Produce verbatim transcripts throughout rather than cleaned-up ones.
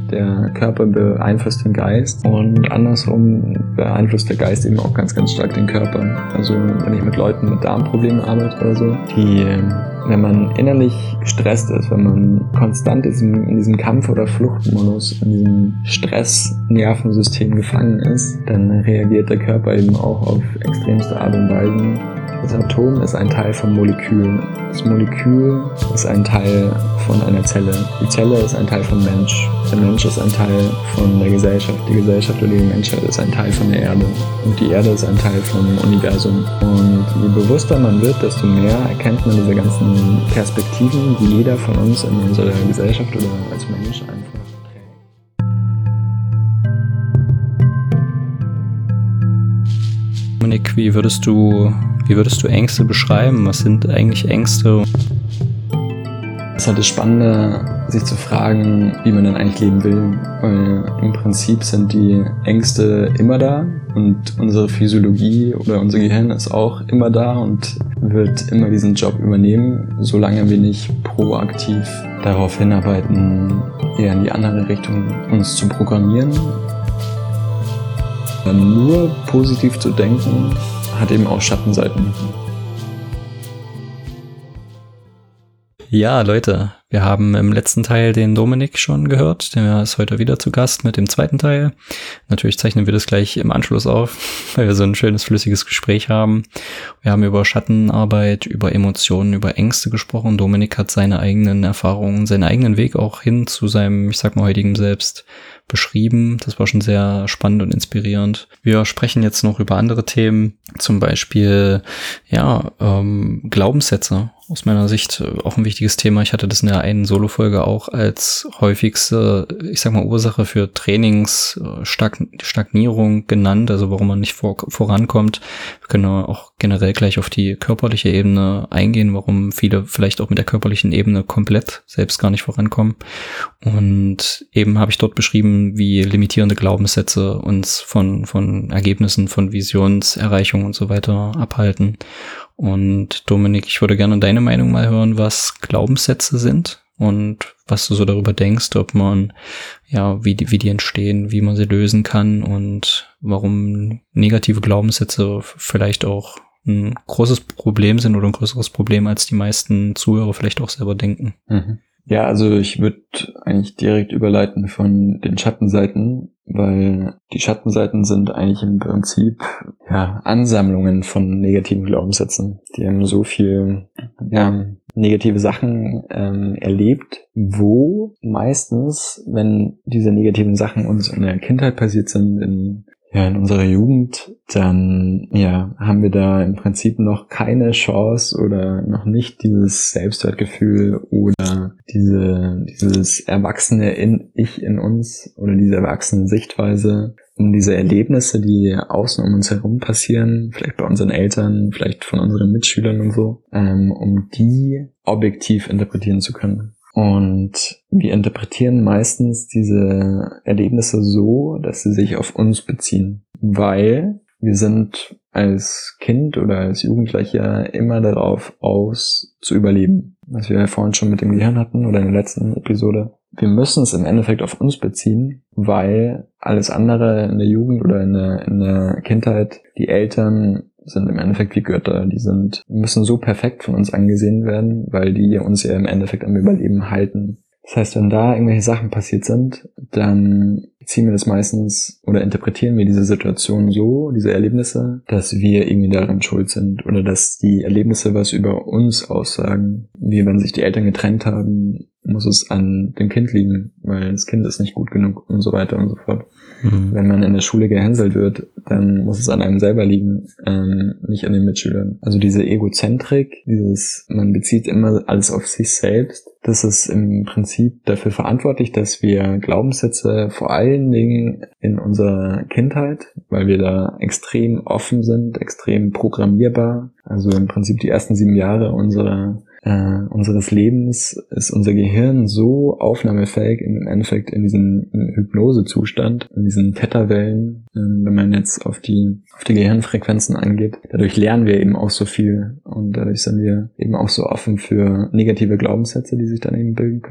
der Körper beeinflusst den Geist und andersrum beeinflusst der Geist eben auch ganz, ganz stark den Körper. Also wenn ich mit Leuten mit Darmproblemen arbeite oder so, die, wenn man innerlich gestresst ist, wenn man konstant ist in diesem Kampf- oder Fluchtmodus, in diesem Stress-Nervensystem gefangen ist, dann reagiert der Körper eben auch auf extremste Art und Weise. Das Atom ist ein Teil vom Molekül. Das Molekül ist ein Teil von einer Zelle. Die Zelle ist ein Teil vom Mensch. Der Mensch ist ein Teil von der Gesellschaft. Die Gesellschaft oder die Menschheit ist ein Teil von der Erde. Und die Erde ist ein Teil vom Universum. Und je bewusster man wird, desto mehr erkennt man diese ganzen Perspektiven, die jeder von uns in unserer Gesellschaft oder als Mensch einfach trägt. Dominik, wie würdest du, wie würdest du Ängste beschreiben? Was sind eigentlich Ängste? Es ist halt das Spannende, sich zu fragen, wie man denn eigentlich leben will. Weil im Prinzip sind die Ängste immer da und unsere Physiologie oder unser Gehirn ist auch immer da und wird immer diesen Job übernehmen, solange wir nicht proaktiv darauf hinarbeiten, eher in die andere Richtung uns zu programmieren. Nur positiv zu denken, hat eben auch Schattenseiten. Ja, Leute, wir haben im letzten Teil den Dominik schon gehört. Der ist heute wieder zu Gast mit dem zweiten Teil. Natürlich zeichnen wir das gleich im Anschluss auf, weil wir so ein schönes, flüssiges Gespräch haben. Wir haben über Schattenarbeit, über Emotionen, über Ängste gesprochen. Dominik hat seine eigenen Erfahrungen, seinen eigenen Weg auch hin zu seinem, ich sag mal, heutigen Selbst beschrieben. Das war schon sehr spannend und inspirierend. Wir sprechen jetzt noch über andere Themen, zum Beispiel ja ähm, Glaubenssätze. Aus meiner Sicht auch ein wichtiges Thema. Ich hatte das in der einen Solo-Folge auch als häufigste, ich sag mal, Ursache für Trainingsstagnierung genannt, also warum man nicht vor, vorankommt. Wir können auch generell gleich auf die körperliche Ebene eingehen, warum viele vielleicht auch mit der körperlichen Ebene komplett selbst gar nicht vorankommen. Und eben habe ich dort beschrieben, wie limitierende Glaubenssätze uns von, von Ergebnissen, von Visionserreichung und so weiter abhalten. Und Dominik, ich würde gerne deine Meinung mal hören, was Glaubenssätze sind und was du so darüber denkst, ob man, ja, wie die, wie die entstehen, wie man sie lösen kann und warum negative Glaubenssätze vielleicht auch ein großes Problem sind oder ein größeres Problem, als die meisten Zuhörer vielleicht auch selber denken. Mhm. Ja, also ich würde eigentlich direkt überleiten von den Schattenseiten, weil die Schattenseiten sind eigentlich im Prinzip ja Ansammlungen von negativen Glaubenssätzen. Die haben so viel ja negative Sachen ähm, erlebt, wo meistens, wenn diese negativen Sachen uns in der Kindheit passiert sind, in ja, in unserer Jugend, dann ja, haben wir da im Prinzip noch keine Chance oder noch nicht dieses Selbstwertgefühl oder diese dieses erwachsene in Ich in uns oder diese erwachsene Sichtweise, um diese Erlebnisse, die außen um uns herum passieren, vielleicht bei unseren Eltern, vielleicht von unseren Mitschülern und so, ähm, um die objektiv interpretieren zu können. Und wir interpretieren meistens diese Erlebnisse so, dass sie sich auf uns beziehen, weil wir sind als Kind oder als Jugendlicher immer darauf aus, zu überleben. Was wir ja vorhin schon mit dem Gehirn hatten oder in der letzten Episode. Wir müssen es im Endeffekt auf uns beziehen, weil alles andere in der Jugend oder in der, in der Kindheit, die Eltern sind im Endeffekt wie Götter, die sind, müssen so perfekt von uns angesehen werden, weil die uns ja im Endeffekt am Überleben halten. Das heißt, wenn da irgendwelche Sachen passiert sind, dann ziehen wir das meistens oder interpretieren wir diese Situation so, diese Erlebnisse, dass wir irgendwie daran schuld sind oder dass die Erlebnisse was über uns aussagen. Wie wenn sich die Eltern getrennt haben, muss es an dem Kind liegen, weil das Kind ist nicht gut genug und so weiter und so fort. Mhm. Wenn man in der Schule gehänselt wird, dann muss es an einem selber liegen, ähm, nicht an den Mitschülern. Also diese Egozentrik, dieses, man bezieht immer alles auf sich selbst, das ist im Prinzip dafür verantwortlich, dass wir Glaubenssätze vor allen Dingen in unserer Kindheit, weil wir da extrem offen sind, extrem programmierbar, also im Prinzip die ersten sieben Jahre unserer Äh, unseres Lebens ist unser Gehirn so aufnahmefähig im Endeffekt in diesem Hypnosezustand, in diesen Theta-Wellen, äh, wenn man jetzt auf die auf die Gehirnfrequenzen eingeht. Dadurch lernen wir eben auch so viel und dadurch sind wir eben auch so offen für negative Glaubenssätze, die sich dann eben bilden können.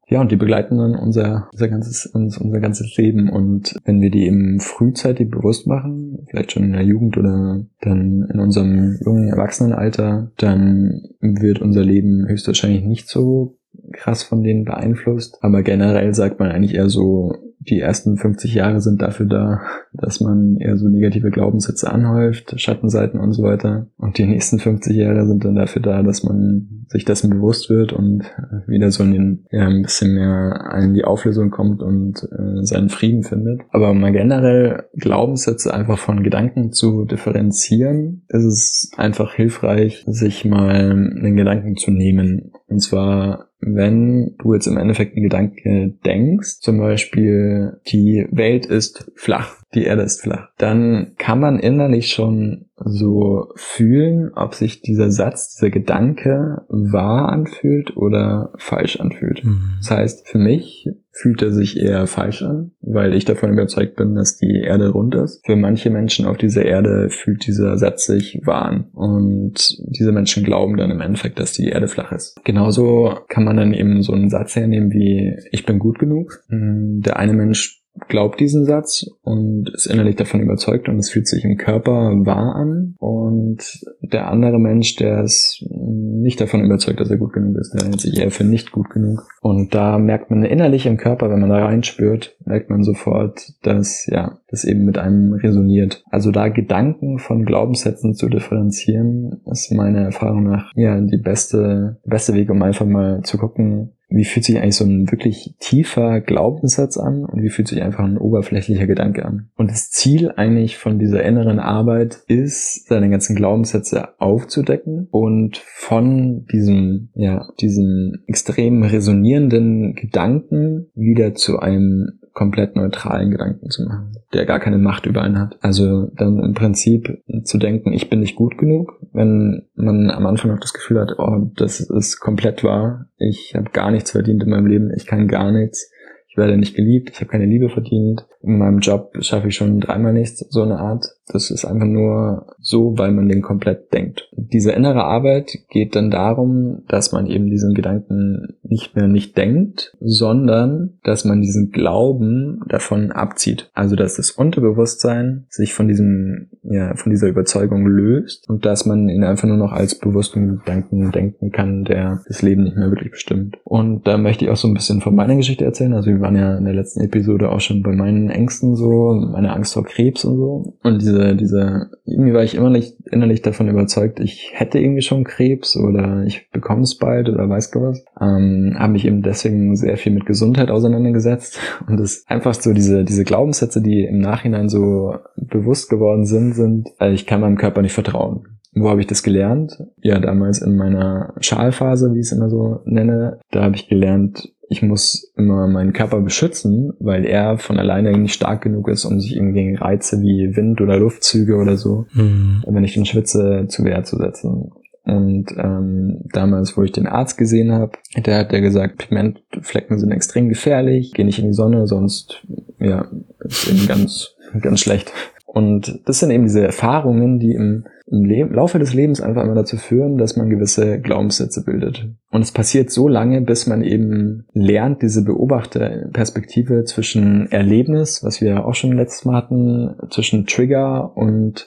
Ja, und die begleiten dann unser, unser ganzes, uns, unser ganzes Leben. Und wenn wir die eben frühzeitig bewusst machen, vielleicht schon in der Jugend oder dann in unserem jungen Erwachsenenalter, dann wird unser Leben höchstwahrscheinlich nicht so krass von denen beeinflusst. Aber generell sagt man eigentlich eher so, die ersten fünfzig Jahre sind dafür da, dass man eher so negative Glaubenssätze anhäuft, Schattenseiten und so weiter. Und die nächsten fünfzig Jahre sind dann dafür da, dass man sich dessen bewusst wird und wieder so in den, ja, ein bisschen mehr in die Auflösung kommt und äh, seinen Frieden findet. Aber mal generell Glaubenssätze einfach von Gedanken zu differenzieren, ist es einfach hilfreich, sich mal einen Gedanken zu nehmen. Und zwar, wenn du jetzt im Endeffekt einen Gedanke denkst, zum Beispiel, die Welt ist flach, die Erde ist flach, dann kann man innerlich schon so fühlen, ob sich dieser Satz, dieser Gedanke wahr anfühlt oder falsch anfühlt. Mhm. Das heißt, für mich fühlt er sich eher falsch an, weil ich davon überzeugt bin, dass die Erde rund ist. Für manche Menschen auf dieser Erde fühlt dieser Satz sich wahr an. Und diese Menschen glauben dann im Endeffekt, dass die Erde flach ist. Genauso kann man dann eben so einen Satz hernehmen wie, ich bin gut genug. Der eine Mensch glaubt diesen Satz und ist innerlich davon überzeugt und es fühlt sich im Körper wahr an. Und der andere Mensch, der ist nicht davon überzeugt, dass er gut genug ist, der hält sich eher für nicht gut genug. Und da merkt man innerlich im Körper, wenn man da reinspürt, merkt man sofort, dass ja das eben mit einem resoniert. Also da Gedanken von Glaubenssätzen zu differenzieren, ist meiner Erfahrung nach ja die beste, der beste Weg, um einfach mal zu gucken, wie fühlt sich eigentlich so ein wirklich tiefer Glaubenssatz an und wie fühlt sich einfach ein oberflächlicher Gedanke an. Und das Ziel eigentlich von dieser inneren Arbeit ist, seine ganzen Glaubenssätze aufzudecken und von diesem, ja, diesem extrem resonierenden Gedanken wieder zu einem komplett neutralen Gedanken zu machen, der gar keine Macht über einen hat. Also dann im Prinzip zu denken, ich bin nicht gut genug, wenn man am Anfang noch das Gefühl hat, oh, das ist komplett wahr, ich habe gar nichts verdient in meinem Leben, ich kann gar nichts, ich werde nicht geliebt, ich habe keine Liebe verdient, in meinem Job schaffe ich schon dreimal nichts, so eine Art. Das ist einfach nur so, weil man den komplett denkt. Diese innere Arbeit geht dann darum, dass man eben diesen Gedanken nicht mehr nicht denkt, sondern dass man diesen Glauben davon abzieht. Also dass das Unterbewusstsein sich von diesem, ja, von dieser Überzeugung löst und dass man ihn einfach nur noch als bewussten Gedanken denken kann, der das Leben nicht mehr wirklich bestimmt. Und da möchte ich auch so ein bisschen von meiner Geschichte erzählen. Also wir waren ja in der letzten Episode auch schon bei meinen Ängsten so, meine Angst vor Krebs und so. Und diese, diese, irgendwie war ich immer nicht innerlich davon überzeugt, ich hätte irgendwie schon Krebs oder ich bekomme es bald oder weiß gar was. Ähm, habe mich eben deswegen sehr viel mit Gesundheit auseinandergesetzt. Und das einfach so diese, diese Glaubenssätze, die im Nachhinein so bewusst geworden sind, sind, also ich kann meinem Körper nicht vertrauen. Wo habe ich das gelernt? Ja, damals in meiner Schalphase, wie ich es immer so nenne, da habe ich gelernt, ich muss immer meinen Körper beschützen, weil er von alleine nicht stark genug ist, um sich irgendwie gegen Reize wie Wind oder Luftzüge oder so, mhm. wenn ich den schwitze, zu Wehr zu setzen. Und ähm, damals, wo ich den Arzt gesehen habe, der hat der gesagt, Pigmentflecken sind extrem gefährlich, geh nicht in die Sonne, sonst ja ist eben ganz, ganz schlecht. Und das sind eben diese Erfahrungen, die im, im Leben, Laufe des Lebens einfach immer dazu führen, dass man gewisse Glaubenssätze bildet. Und es passiert so lange, bis man eben lernt, diese Beobachterperspektive zwischen Erlebnis, was wir auch schon letztes Mal hatten, zwischen Trigger und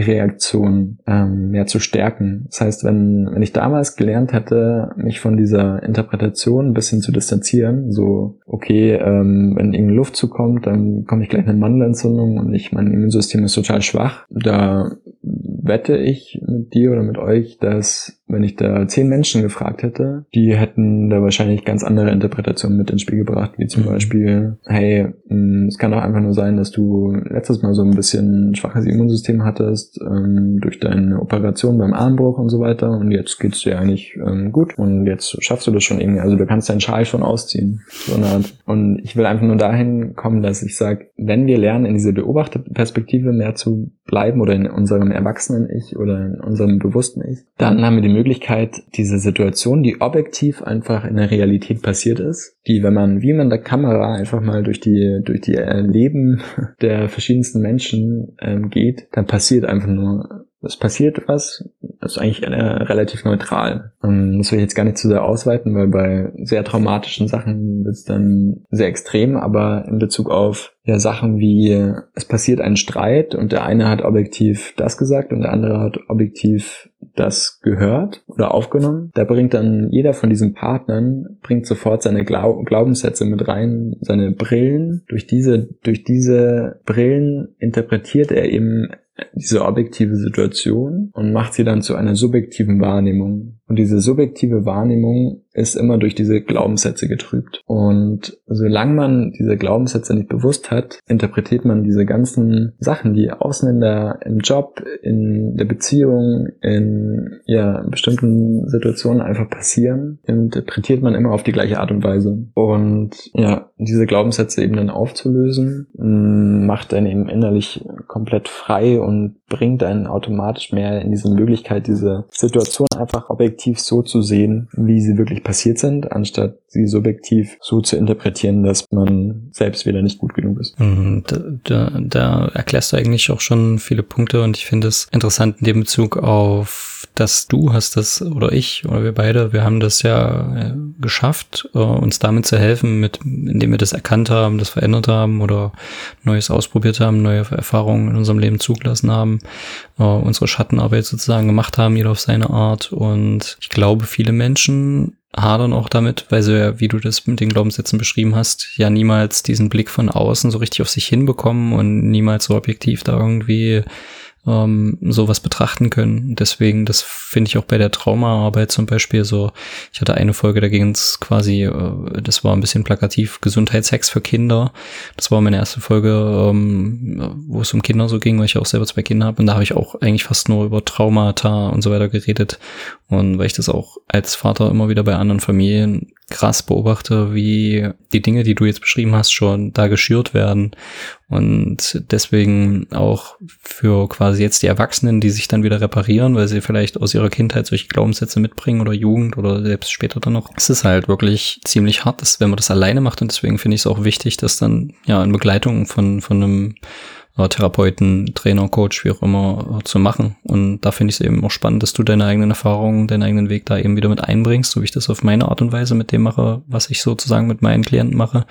Reaktion ähm, mehr zu stärken. Das heißt, wenn wenn ich damals gelernt hätte, mich von dieser Interpretation ein bisschen zu distanzieren, so, okay, ähm, wenn irgendein Luftzug kommt, dann komme ich gleich eine Mandelentzündung und ich, mein Immunsystem ist total schwach, da wette ich mit dir oder mit euch, dass wenn ich da zehn Menschen gefragt hätte, die hätten da wahrscheinlich ganz andere Interpretationen mit ins Spiel gebracht, wie zum Beispiel, hey, es kann doch einfach nur sein, dass du letztes Mal so ein bisschen schwaches Immunsystem hattest, ähm, durch deine Operation beim Armbruch und so weiter und jetzt geht's dir eigentlich ähm, gut und jetzt schaffst du das schon irgendwie, also du kannst deinen Schal schon ausziehen, so eine Art. Und ich will einfach nur dahin kommen, dass ich sage, wenn wir lernen, in diese Beobachterperspektive mehr zu bleiben oder in unserem Erwachsenen-Ich oder in unserem bewussten Ich, dann haben wir die Möglichkeit, diese Situation, die objektiv einfach in der Realität passiert ist, die, wenn man wie man der Kamera einfach mal durch die durch die Leben der verschiedensten Menschen ähm, geht, dann passiert einfach nur, es passiert was, das ist eigentlich äh, relativ neutral. Ähm, das will ich jetzt gar nicht zu sehr ausweiten, weil bei sehr traumatischen Sachen wird es dann sehr extrem, aber in Bezug auf ja, Sachen wie, es passiert ein Streit und der eine hat objektiv das gesagt und der andere hat objektiv das gehört oder aufgenommen. Da bringt dann jeder von diesen Partnern, bringt sofort seine Glau- Glaubenssätze mit rein, seine Brillen. Durch diese, durch diese Brillen interpretiert er eben diese objektive Situation und macht sie dann zu einer subjektiven Wahrnehmung. Und diese subjektive Wahrnehmung ist immer durch diese Glaubenssätze getrübt. Und solange man diese Glaubenssätze nicht bewusst hat, interpretiert man diese ganzen Sachen, die außen in der, im Job, in der Beziehung, in ja, bestimmten Situationen einfach passieren, interpretiert man immer auf die gleiche Art und Weise. Und ja, diese Glaubenssätze eben dann aufzulösen, macht einen eben innerlich komplett frei und bringt einen automatisch mehr in diese Möglichkeit, diese Situation einfach objektiv so zu sehen, wie sie wirklich passiert sind, anstatt sie subjektiv so zu interpretieren, dass man selbst wieder nicht gut genug ist. Da, da, da erklärst du eigentlich auch schon viele Punkte und ich finde es interessant in dem Bezug auf, dass du hast das, oder ich, oder wir beide, wir haben das ja geschafft, uns damit zu helfen, mit, indem wir das erkannt haben, das verändert haben oder Neues ausprobiert haben, neue Erfahrungen in unserem Leben zugelassen haben, unsere Schattenarbeit sozusagen gemacht haben, jeder auf seine Art. Und ich glaube, viele Menschen hadern auch damit, weil sie ja, wie du das mit den Glaubenssätzen beschrieben hast, ja niemals diesen Blick von außen so richtig auf sich hinbekommen und niemals so objektiv da irgendwie ähm, sowas betrachten können. Deswegen, das finde ich auch bei der Traumaarbeit zum Beispiel so, ich hatte eine Folge, da ging es quasi, äh, das war ein bisschen plakativ, Gesundheitshacks für Kinder. Das war meine erste Folge, ähm, wo es um Kinder so ging, weil ich auch selber zwei Kinder habe und da habe ich auch eigentlich fast nur über Traumata und so weiter geredet. Und weil ich das auch als Vater immer wieder bei anderen Familien krass beobachte, wie die Dinge, die du jetzt beschrieben hast, schon da geschürt werden. Und deswegen auch für quasi jetzt die Erwachsenen, die sich dann wieder reparieren, weil sie vielleicht aus ihrer Kindheit solche Glaubenssätze mitbringen oder Jugend oder selbst später dann noch. Es ist halt wirklich ziemlich hart, dass, wenn man das alleine macht. Und deswegen finde ich es auch wichtig, dass dann ja in Begleitung von von einem Therapeuten, Trainer, Coach, wie auch immer, zu machen. Und da finde ich es eben auch spannend, dass du deine eigenen Erfahrungen, deinen eigenen Weg da eben wieder mit einbringst, so wie ich das auf meine Art und Weise mit dem mache, was ich sozusagen mit meinen Klienten mache.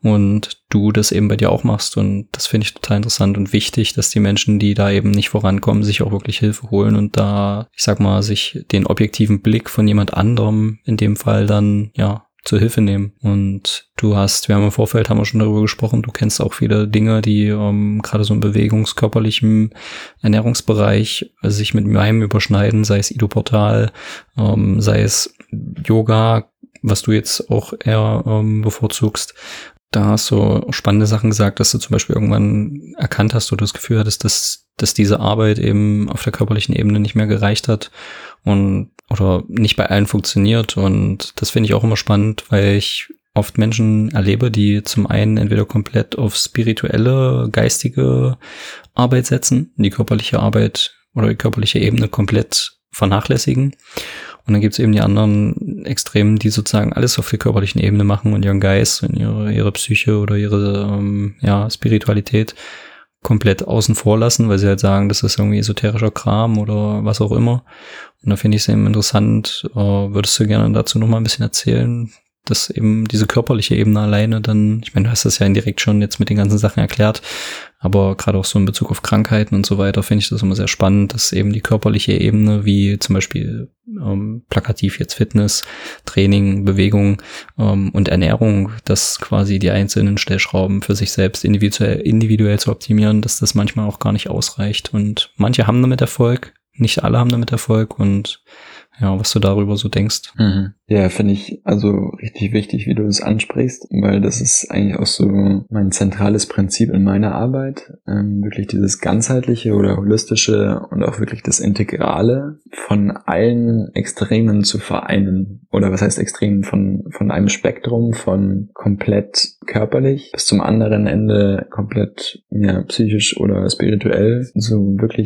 Und du das eben bei dir auch machst. Und das finde ich total interessant und wichtig, dass die Menschen, die da eben nicht vorankommen, sich auch wirklich Hilfe holen und da, ich sag mal, sich den objektiven Blick von jemand anderem in dem Fall dann, ja, zur Hilfe nehmen. Und du hast, wir haben im Vorfeld, haben wir schon darüber gesprochen, du kennst auch viele Dinge, die ähm, gerade so im bewegungskörperlichen Ernährungsbereich also sich mit meinem überschneiden, sei es Ido-Portal, ähm, sei es Yoga, was du jetzt auch eher ähm, bevorzugst. Da hast du spannende Sachen gesagt, dass du zum Beispiel irgendwann erkannt hast oder das Gefühl hattest, dass, dass diese Arbeit eben auf der körperlichen Ebene nicht mehr gereicht hat und oder nicht bei allen funktioniert. Und das finde ich auch immer spannend, weil ich oft Menschen erlebe, die zum einen entweder komplett auf spirituelle, geistige Arbeit setzen, die körperliche Arbeit oder die körperliche Ebene komplett vernachlässigen. Und dann gibt es eben die anderen Extremen, die sozusagen alles auf der körperlichen Ebene machen und ihren Geist und ihre, ihre Psyche oder ihre ähm, ja, Spiritualität komplett außen vor lassen, weil sie halt sagen, das ist irgendwie esoterischer Kram oder was auch immer. Und da finde ich es eben interessant. Äh, würdest du gerne dazu noch mal ein bisschen erzählen, dass eben diese körperliche Ebene alleine dann, ich meine, du hast das ja indirekt schon jetzt mit den ganzen Sachen erklärt, aber gerade auch so in Bezug auf Krankheiten und so weiter finde ich das immer sehr spannend, dass eben die körperliche Ebene, wie zum Beispiel ähm, plakativ jetzt Fitness, Training, Bewegung ähm, und Ernährung, dass quasi die einzelnen Stellschrauben für sich selbst individuell, individuell zu optimieren, dass das manchmal auch gar nicht ausreicht. Und manche haben damit Erfolg, nicht alle haben damit Erfolg und ja, was du darüber so denkst. Mhm. Ja, finde ich also richtig wichtig, wie du das ansprichst, weil das ist eigentlich auch so mein zentrales Prinzip in meiner Arbeit, ähm, wirklich dieses ganzheitliche oder holistische und auch wirklich das Integrale von allen Extremen zu vereinen. Oder was heißt Extremen? Von, von einem Spektrum von komplett körperlich bis zum anderen Ende komplett ja, psychisch oder spirituell, so wirklich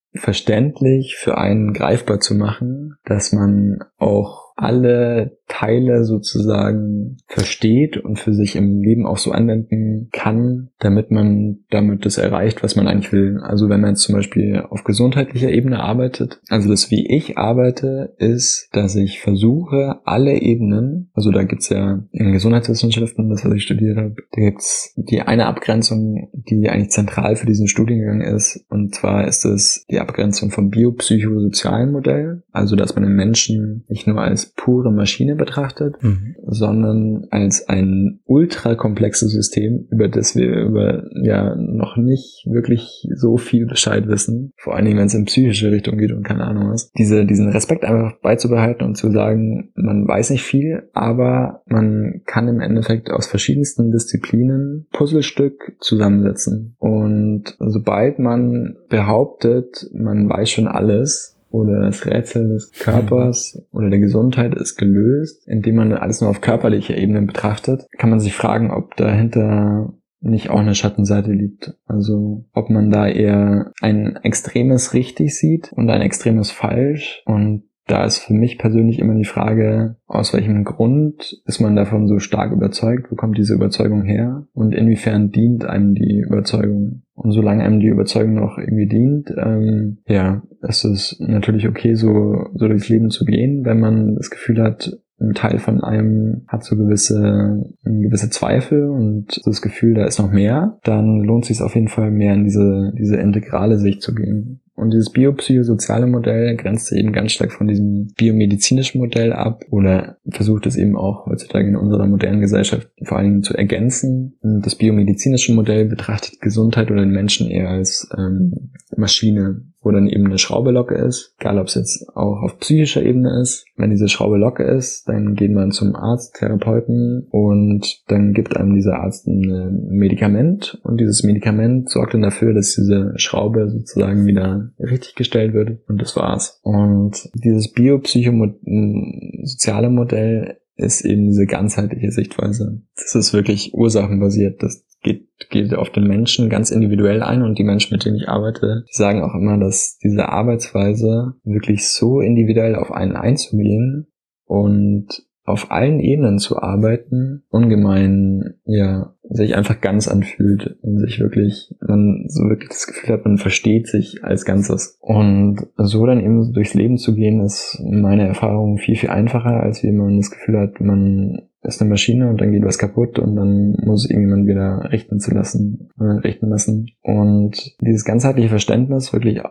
verständlich für einen greifbar zu machen, dass man auch alle Teile sozusagen versteht und für sich im Leben auch so anwenden kann, damit man damit das erreicht, was man eigentlich will. Also wenn man jetzt zum Beispiel auf gesundheitlicher Ebene arbeitet, also das, wie ich arbeite, ist, dass ich versuche, alle Ebenen, also da gibt's ja in Gesundheitswissenschaften, das was ich studiert habe, da gibt's die eine Abgrenzung, die eigentlich zentral für diesen Studiengang ist, und zwar ist es die Abgrenzung vom biopsychosozialen Modell, also dass man den Menschen nicht nur als pure Maschine betrachtet, mhm. sondern als ein ultra komplexes System, über das wir über ja noch nicht wirklich so viel Bescheid wissen, vor allen Dingen, wenn es in psychische Richtung geht und keine Ahnung was. Diese, diesen Respekt einfach beizubehalten und zu sagen, man weiß nicht viel, aber man kann im Endeffekt aus verschiedensten Disziplinen Puzzlestück zusammensetzen. Und sobald man behauptet, man weiß schon alles, oder das Rätsel des Körpers oder der Gesundheit ist gelöst, indem man alles nur auf körperlicher Ebene betrachtet, kann man sich fragen, ob dahinter nicht auch eine Schattenseite liegt. Also ob man da eher ein extremes richtig sieht und ein extremes falsch. Und da ist für mich persönlich immer die Frage, aus welchem Grund ist man davon so stark überzeugt? Wo kommt diese Überzeugung her? Und inwiefern dient einem die Überzeugung? Und solange einem die Überzeugung noch irgendwie dient, ähm, ja, ist es natürlich okay, so, so durchs Leben zu gehen, wenn man das Gefühl hat, ein Teil von einem hat so gewisse, gewisse Zweifel und das Gefühl, da ist noch mehr, dann lohnt es sich auf jeden Fall mehr in diese, diese integrale Sicht zu gehen. Und dieses biopsychosoziale Modell grenzt sich eben ganz stark von diesem biomedizinischen Modell ab oder versucht es eben auch heutzutage in unserer modernen Gesellschaft vor allen Dingen zu ergänzen. Und das biomedizinische Modell betrachtet Gesundheit oder den Menschen eher als ähm, Maschine, wo dann eben eine Schraube locker ist, egal ob es jetzt auch auf psychischer Ebene ist. Wenn diese Schraube locker ist, dann geht man zum Arzt, Therapeuten und dann gibt einem dieser Arzt ein Medikament und dieses Medikament sorgt dann dafür, dass diese Schraube sozusagen wieder richtig gestellt wird und das war's. Und dieses biopsychosoziale Modell ist eben diese ganzheitliche Sichtweise. Das ist wirklich ursachenbasiert. Das geht, geht auf den Menschen ganz individuell ein und die Menschen, mit denen ich arbeite, die sagen auch immer, dass diese Arbeitsweise wirklich so individuell auf einen einzugehen und auf allen Ebenen zu arbeiten, ungemein, ja, sich einfach ganz anfühlt und sich wirklich, man so wirklich das Gefühl hat, man versteht sich als Ganzes. Und so dann eben durchs Leben zu gehen, ist meine Erfahrung viel, viel einfacher, als wie man das Gefühl hat, man ist eine Maschine und dann geht was kaputt und dann muss irgendjemand wieder richten zu lassen, äh, richten lassen. Und dieses ganzheitliche Verständnis wirklich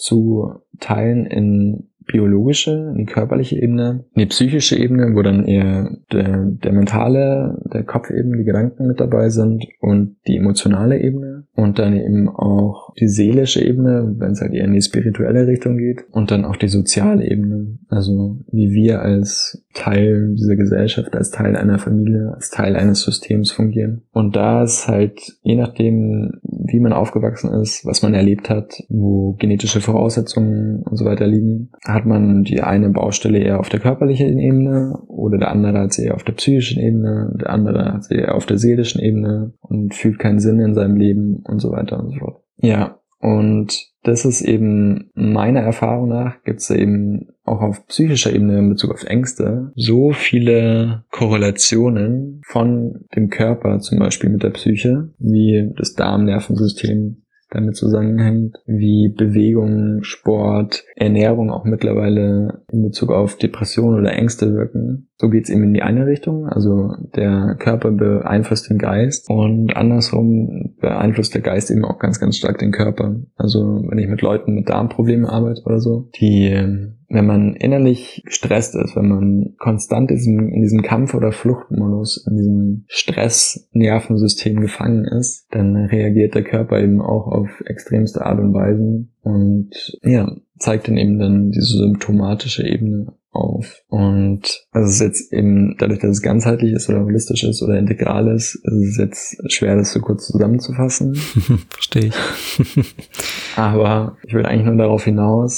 aufzuteilen in biologische, in die körperliche Ebene, in die psychische Ebene, wo dann eher der, der mentale, der Kopf eben, die Gedanken mit dabei sind und die emotionale Ebene und dann eben auch die seelische Ebene, wenn es halt eher in die spirituelle Richtung geht und dann auch die soziale Ebene, also wie wir als Teil dieser Gesellschaft, als Teil einer Familie, als Teil eines Systems fungieren. Und da ist halt, je nachdem, wie man aufgewachsen ist, was man erlebt hat, wo genetische Voraussetzungen und so weiter liegen, hat man die eine Baustelle eher auf der körperlichen Ebene oder der andere hat sie eher auf der psychischen Ebene, der andere hat sie eher auf der seelischen Ebene und fühlt keinen Sinn in seinem Leben und so weiter und so fort. Ja, und das ist eben meiner Erfahrung nach, gibt es eben auch auf psychischer Ebene in Bezug auf Ängste so viele Korrelationen von dem Körper zum Beispiel mit der Psyche, wie das Darmnervensystem damit zusammenhängt, wie Bewegung, Sport, Ernährung auch mittlerweile in Bezug auf Depressionen oder Ängste wirken. So geht's eben in die eine Richtung, also der Körper beeinflusst den Geist und andersrum beeinflusst der Geist eben auch ganz, ganz stark den Körper. Also wenn ich mit Leuten mit Darmproblemen arbeite oder so, die, wenn man innerlich gestresst ist, wenn man konstant in diesem, in diesem Kampf- oder Fluchtmodus, in diesem Stress-Nervensystem gefangen ist, dann reagiert der Körper eben auch auf extremste Art und Weisen und ja, zeigt dann eben dann diese symptomatische Ebene auf. Und also es ist jetzt eben, dadurch, dass es ganzheitlich ist oder holistisch ist oder integral ist, ist es jetzt schwer, das so kurz zusammenzufassen. Verstehe ich. Aber ich will eigentlich nur darauf hinaus,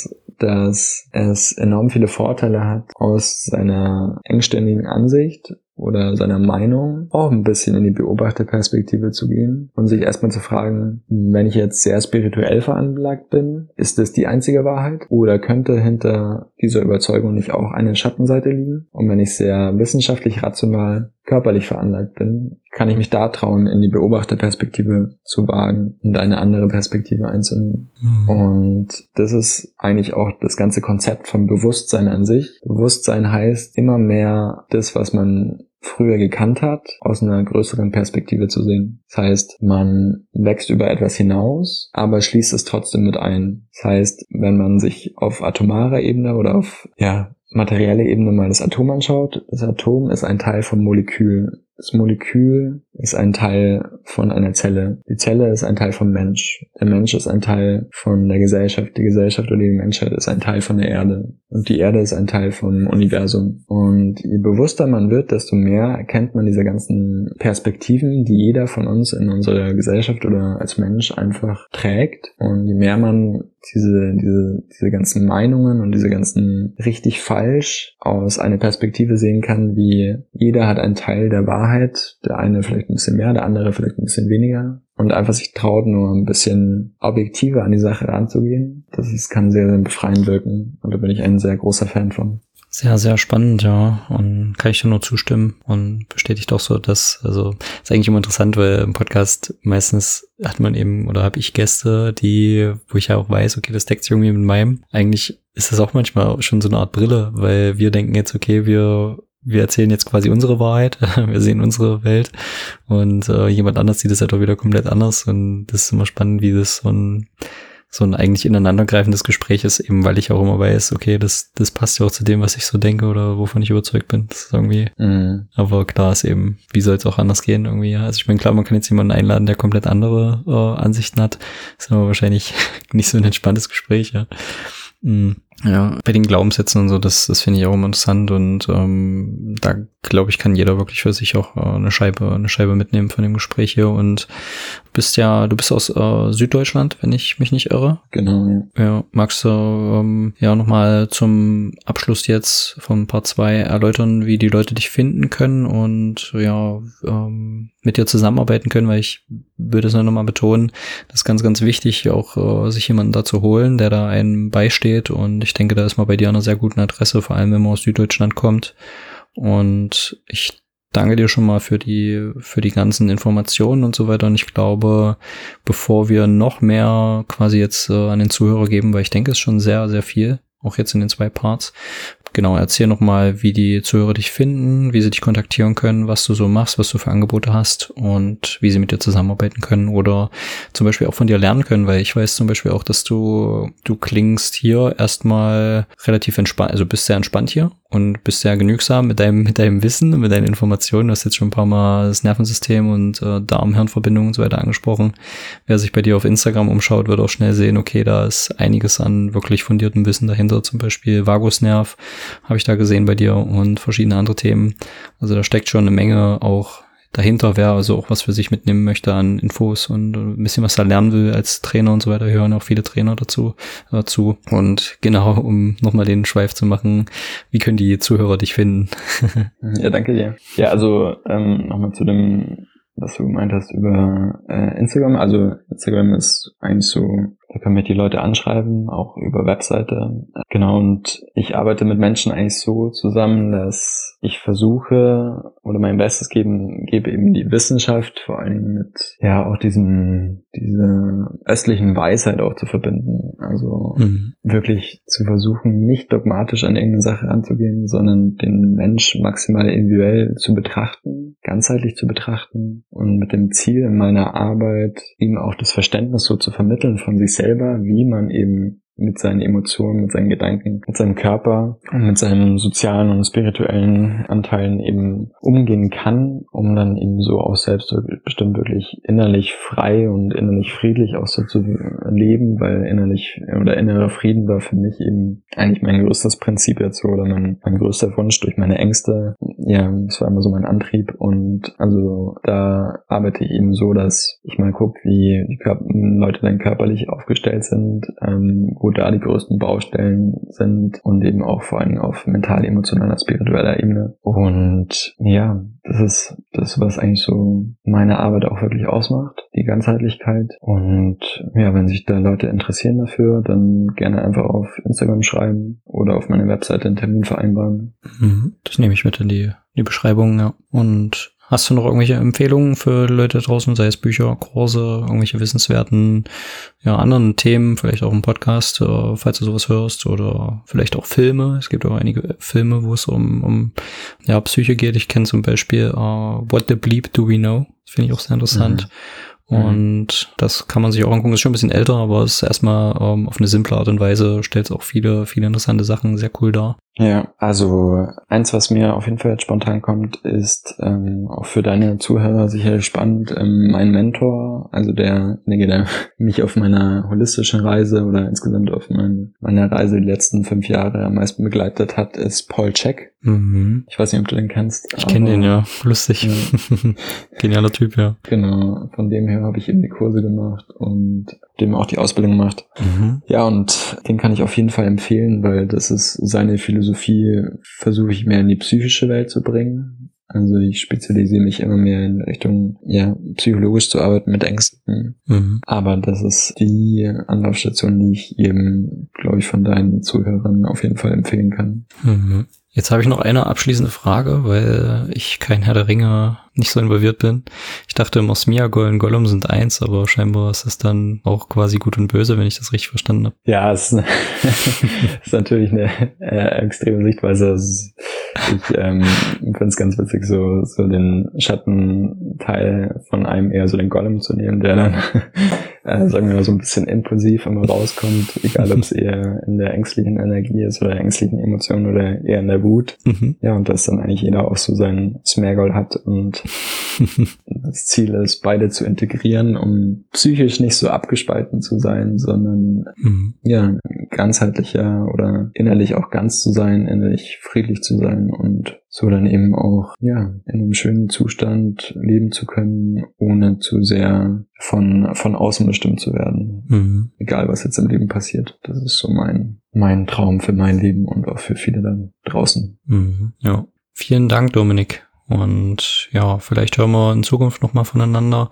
dass es enorm viele Vorteile hat, aus seiner engständigen Ansicht oder seiner Meinung auch ein bisschen in die Beobachterperspektive zu gehen und sich erstmal zu fragen, wenn ich jetzt sehr spirituell veranlagt bin, ist das die einzige Wahrheit oder könnte hinter dieser Überzeugung nicht auch eine Schattenseite liegen? Und wenn ich sehr wissenschaftlich, rational, körperlich veranlagt bin, kann ich mich da trauen, in die Beobachterperspektive zu wagen und eine andere Perspektive einzunehmen. Mhm. Und das ist eigentlich auch das ganze Konzept vom Bewusstsein an sich. Bewusstsein heißt immer mehr das, was man früher gekannt hat, aus einer größeren Perspektive zu sehen. Das heißt, man wächst über etwas hinaus, aber schließt es trotzdem mit ein. Das heißt, wenn man sich auf atomarer Ebene oder auf ja materielle Ebene mal das Atom anschaut, das Atom ist ein Teil vom Molekül. Das Molekül ist ein Teil von einer Zelle. Die Zelle ist ein Teil vom Mensch. Der Mensch ist ein Teil von der Gesellschaft. Die Gesellschaft oder die Menschheit ist ein Teil von der Erde. Und die Erde ist ein Teil vom Universum. Und je bewusster man wird, desto mehr erkennt man diese ganzen Perspektiven, die jeder von uns in unserer Gesellschaft oder als Mensch einfach trägt. Und je mehr man diese, diese, diese ganzen Meinungen und diese ganzen richtig falsch aus einer Perspektive sehen kann, wie jeder hat einen Teil der Wahrheit, der eine vielleicht ein bisschen mehr, der andere vielleicht ein bisschen weniger und einfach sich traut, nur ein bisschen objektiver an die Sache ranzugehen, das ist, kann sehr, sehr befreiend wirken und da bin ich ein sehr großer Fan von. Sehr, sehr spannend, ja. Und kann ich dir nur zustimmen und bestätigt auch so, dass, also ist eigentlich immer interessant, weil im Podcast meistens hat man eben, oder habe ich Gäste, die, wo ich ja auch weiß, okay, das deckt sich irgendwie mit meinem. Eigentlich ist das auch manchmal schon so eine Art Brille, weil wir denken jetzt, okay, wir wir erzählen jetzt quasi unsere Wahrheit, wir sehen unsere Welt und äh, jemand anders sieht es halt auch wieder komplett anders und das ist immer spannend, wie das so ein so ein eigentlich ineinandergreifendes Gespräch ist, eben weil ich auch immer weiß, okay, das das passt ja auch zu dem, was ich so denke oder wovon ich überzeugt bin. Das ist irgendwie, mhm. Aber klar ist eben, wie soll es auch anders gehen irgendwie, ja. Also ich meine, klar, man kann jetzt jemanden einladen, der komplett andere äh, Ansichten hat. Das ist aber wahrscheinlich nicht so ein entspanntes Gespräch, ja. Mhm. Ja, bei den Glaubenssätzen und so, das, das finde ich auch immer interessant und ähm, da glaube ich, kann jeder wirklich für sich auch äh, eine Scheibe, eine Scheibe mitnehmen von dem Gespräch hier und bist ja, du bist aus äh, Süddeutschland, wenn ich mich nicht irre. Genau, ja. Ja, magst du ähm, ja nochmal zum Abschluss jetzt von Part zwei erläutern, wie die Leute dich finden können und ja, ähm, mit dir zusammenarbeiten können, weil ich würde es nur nochmal betonen, das ist ganz, ganz wichtig, auch äh, sich jemanden da zu holen, der da einem beisteht und ich denke, da ist man bei dir an einer sehr guten Adresse, vor allem wenn man aus Süddeutschland kommt. Und ich danke dir schon mal für die für die ganzen Informationen und so weiter. Und ich glaube, bevor wir noch mehr quasi jetzt äh, an den Zuhörer geben, weil ich denke, es ist schon sehr, sehr viel, auch jetzt in den zwei Parts. Genau, erzähl nochmal, wie die Zuhörer dich finden, wie sie dich kontaktieren können, was du so machst, was du für Angebote hast und wie sie mit dir zusammenarbeiten können oder zum Beispiel auch von dir lernen können, weil ich weiß zum Beispiel auch, dass du, du klingst hier erstmal relativ entspannt, also bist sehr entspannt hier und bist sehr genügsam mit deinem, mit deinem Wissen, mit deinen Informationen. Du hast jetzt schon ein paar Mal das Nervensystem und äh, Darm-Hirn-Verbindungen und so weiter angesprochen. Wer sich bei dir auf Instagram umschaut, wird auch schnell sehen, okay, da ist einiges an wirklich fundiertem Wissen dahinter, zum Beispiel Vagusnerv habe ich da gesehen bei dir und verschiedene andere Themen. Also da steckt schon eine Menge auch dahinter, wer also auch was für sich mitnehmen möchte an Infos und ein bisschen was da lernen will als Trainer und so weiter, hören auch viele Trainer dazu. dazu. Und genau, um nochmal den Schweif zu machen, wie können die Zuhörer dich finden? Ja, danke dir. Ja, also ähm, nochmal zu dem, was du gemeint hast über äh, Instagram. Also Instagram ist eigentlich so, da können mich die Leute anschreiben, auch über Webseite. Genau, und ich arbeite mit Menschen eigentlich so zusammen, dass ich versuche oder mein Bestes geben, gebe eben die Wissenschaft vor allen Dingen mit, ja, auch diesem, diese östlichen Weisheit auch zu verbinden. Also mhm. wirklich zu versuchen, nicht dogmatisch an irgendeine Sache ranzugehen, sondern den Mensch maximal individuell zu betrachten, ganzheitlich zu betrachten und mit dem Ziel in meiner Arbeit ihm auch das Verständnis so zu vermitteln von sich selber, wie man eben mit seinen Emotionen, mit seinen Gedanken, mit seinem Körper und mit seinen sozialen und spirituellen Anteilen eben umgehen kann, um dann eben so auch selbst bestimmt wirklich innerlich frei und innerlich friedlich auch so zu leben, weil innerlich oder innerer Frieden war für mich eben eigentlich mein größtes Prinzip jetzt so oder mein, mein größter Wunsch, durch meine Ängste ja, das war immer so mein Antrieb und also da arbeite ich eben so, dass ich mal gucke, wie die Körper, Leute dann körperlich aufgestellt sind, ähm, wo da die größten Baustellen sind und eben auch vor allem auf mental, emotionaler, spiritueller Ebene. Und ja, das ist das, was eigentlich so meine Arbeit auch wirklich ausmacht, die Ganzheitlichkeit. Und ja, wenn sich da Leute interessieren dafür, dann gerne einfach auf Instagram schreiben oder auf meiner Webseite einen Termin vereinbaren. Mhm. Das nehme ich mit in die, die Beschreibung, ja. Und hast du noch irgendwelche Empfehlungen für Leute draußen, sei es Bücher, Kurse, irgendwelche wissenswerten, ja, anderen Themen, vielleicht auch einen Podcast, äh, falls du sowas hörst, oder vielleicht auch Filme. Es gibt auch einige Filme, wo es um, um ja, Psyche geht. Ich kenne zum Beispiel uh, What the Bleep Do We Know? Das finde ich auch sehr interessant. Mhm. Und das kann man sich auch angucken. Das ist schon ein bisschen älter, aber es ist erstmal ähm, auf eine simple Art und Weise, stellt es auch viele, viele interessante Sachen sehr cool dar. Ja, also eins, was mir auf jeden Fall jetzt spontan kommt, ist ähm, auch für deine Zuhörer sicherlich spannend, ähm, mein Mentor, also derjenige, der mich auf meiner holistischen Reise oder insgesamt auf mein, meiner Reise die letzten fünf Jahre am meisten begleitet hat, ist Paul Chek. Mhm. Ich weiß nicht, ob du den kennst. Ich kenne den, ja. Lustig. Ja. Genialer Typ, ja. Genau, von dem her habe ich eben die Kurse gemacht und dem auch die Ausbildung gemacht. Mhm. Ja, und den kann ich auf jeden Fall empfehlen, weil das ist seine Philosophie, versuche ich mehr in die psychische Welt zu bringen. Also ich spezialisiere mich immer mehr in Richtung, ja, psychologisch zu arbeiten mit Ängsten. Mhm. Aber das ist die Anlaufstation, die ich eben, glaube ich, von deinen Zuhörern auf jeden Fall empfehlen kann. Mhm. Jetzt habe ich noch eine abschließende Frage, weil ich kein Herr der Ringe nicht so involviert bin. Ich dachte immer, Smeagol und Gollum sind eins, aber scheinbar ist es dann auch quasi gut und böse, wenn ich das richtig verstanden habe. Ja, es ist, ist natürlich eine äh, extreme Sichtweise. Ich ähm, finde es ganz witzig, so so den Schattenteil von einem eher so den Gollum zu nehmen, der dann, äh, sagen wir mal, so ein bisschen impulsiv immer rauskommt, egal ob es eher in der ängstlichen Energie ist oder ängstlichen Emotionen oder eher in der Wut. Mhm. Ja, und dass dann eigentlich jeder auch so seinen Smeagol hat und das Ziel ist, beide zu integrieren, um psychisch nicht so abgespalten zu sein, sondern mhm. ja, ganzheitlicher oder innerlich auch ganz zu sein, innerlich friedlich zu sein und so dann eben auch ja in einem schönen Zustand leben zu können, ohne zu sehr von von außen bestimmt zu werden. Mhm. Egal, was jetzt im Leben passiert. Das ist so mein mein Traum für mein Leben und auch für viele dann draußen. Mhm. Ja, vielen Dank, Dominik. Und ja, vielleicht hören wir in Zukunft nochmal voneinander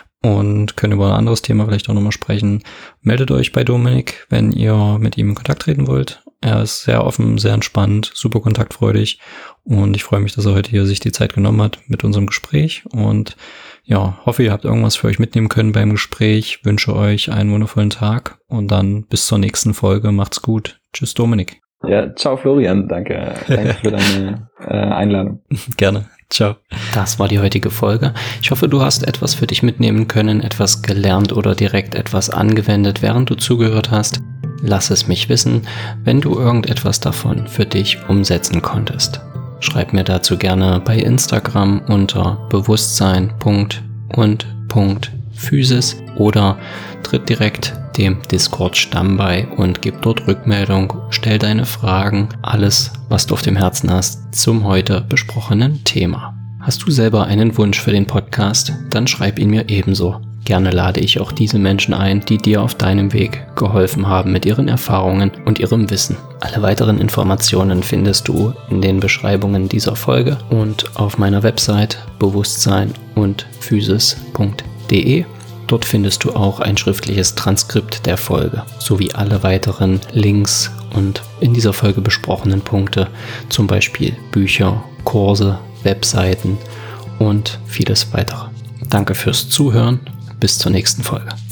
und können über ein anderes Thema vielleicht auch nochmal sprechen. Meldet euch bei Dominik, wenn ihr mit ihm in Kontakt treten wollt. Er ist sehr offen, sehr entspannt, super kontaktfreudig und ich freue mich, dass er heute hier sich die Zeit genommen hat mit unserem Gespräch und ja, hoffe, ihr habt irgendwas für euch mitnehmen können beim Gespräch. Wünsche euch einen wundervollen Tag und dann bis zur nächsten Folge. Macht's gut. Tschüss, Dominik. Ja, ciao Florian. Danke. Danke für deine äh, Einladung. Gerne. Ciao. Das war die heutige Folge. Ich hoffe, du hast etwas für dich mitnehmen können, etwas gelernt oder direkt etwas angewendet, während du zugehört hast. Lass es mich wissen, wenn du irgendetwas davon für dich umsetzen konntest. Schreib mir dazu gerne bei Instagram unter bewusstsein punkt und punkt physis oder tritt direkt dem Discord-Stamm bei und gib dort Rückmeldung, stell deine Fragen, alles, was du auf dem Herzen hast, zum heute besprochenen Thema. Hast du selber einen Wunsch für den Podcast? Dann schreib ihn mir ebenso. Gerne lade ich auch diese Menschen ein, die dir auf deinem Weg geholfen haben mit ihren Erfahrungen und ihrem Wissen. Alle weiteren Informationen findest du in den Beschreibungen dieser Folge und auf meiner Website bewusstsein und physis punkt de. Dort findest du auch ein schriftliches Transkript der Folge, sowie alle weiteren Links und in dieser Folge besprochenen Punkte, zum Beispiel Bücher, Kurse, Webseiten und vieles weitere. Danke fürs Zuhören, bis zur nächsten Folge.